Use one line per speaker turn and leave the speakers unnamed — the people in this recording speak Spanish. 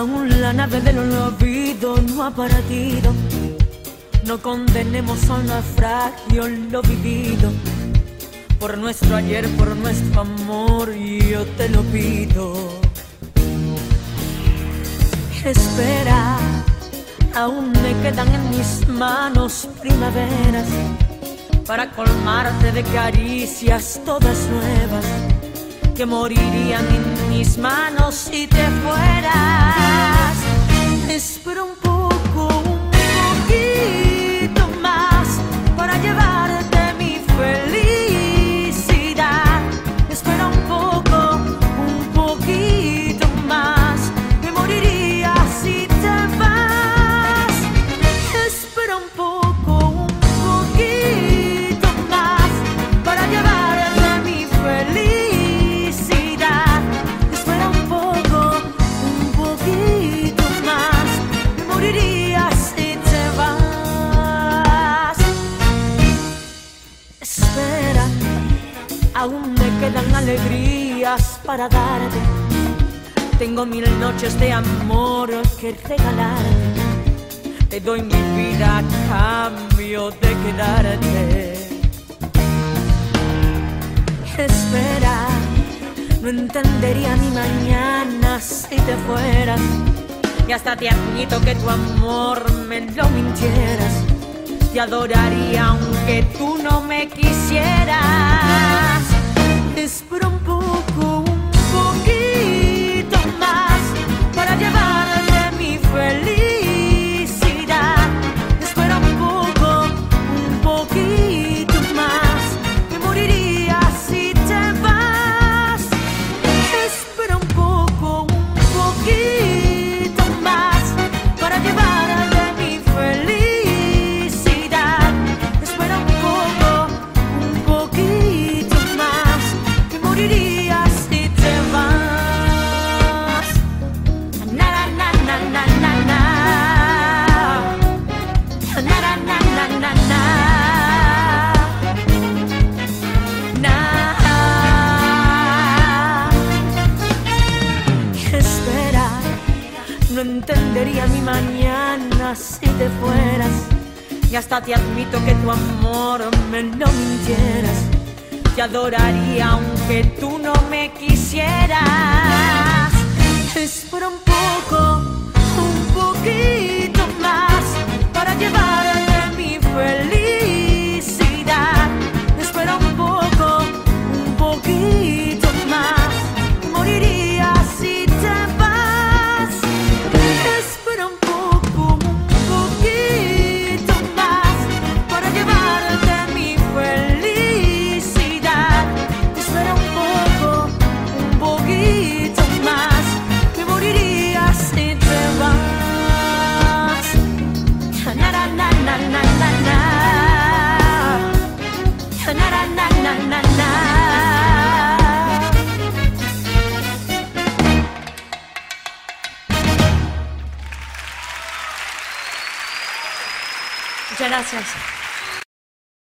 Aún la nave del olvido no ha partido. No condenemos al naufragio lo vivido. Por nuestro ayer, por nuestro amor, yo te lo pido. Espera, aún me quedan en mis manos primaveras para colmarte de caricias todas nuevas que morirían en mis manos si te fueras. Espera un poco, un poquito más para llevarte mi felicidad. Espera un poco, un poquito más, que moriría si te vas. Espera un poco, un poquito más para llevarte mi felicidad. Aún me quedan alegrías para darte. Tengo 1000 noches de amor que regalarte. Te doy mi vida a cambio de quedarte. Espera, no entendería ni mañana si te fueras. Y hasta te admito que tu amor me lo mintieras. Te adoraría aunque tú no me quisieras. Espera un poco, un poquito más para llevarte mi felicidad. Espera un poco, un poquito más, que moriría si te vas. Espera un poco, un poquito más para llevarte mi felicidad. Espera un poco, un poquito más, que moriría si te vas. Na na na na na na na. Na na na na na na. Na. Espera, no entendería mi mañana si te fueras. Y hasta te admito que tu amor me lo mintieras. Te adoraría aunque tú no me quisieras. Espera un poco, un poquito más para llevarte mi felicidad. Espera un poco, un poquito más, moriría si te vas. Espera un poco, un poquito más para llevarte mi felicidad. Espera un poco, un poquito más, que moriría si te vas. Na na na na na na na. Na na na na na na. Muchas gracias.